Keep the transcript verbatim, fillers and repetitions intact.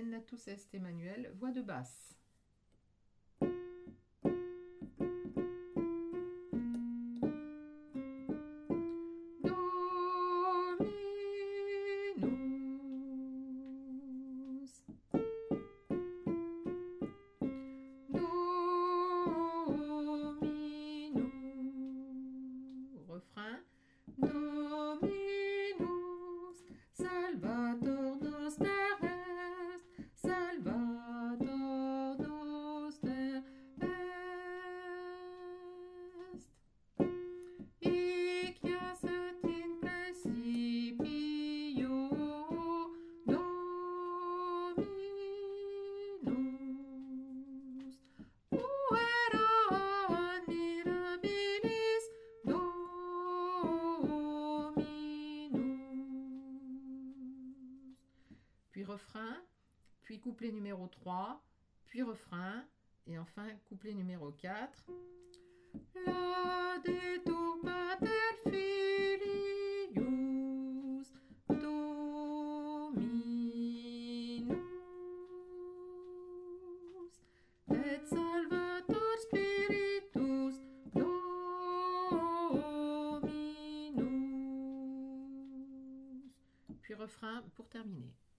Ennatus est Emmanuel, voix de basse. Dominus. Dominus. Refrain. Dominus. Salvator noster est. Salvator noster est. Hic iacet in praecipio Dominus. Puera admirabilis Dominus. Puis refrain, puis couplet numéro trois, puis refrain, et enfin couplet numéro quatre. Laudetur Pater Filius Dominus et Salvator Spiritus Dominus. Puis refrain pour terminer.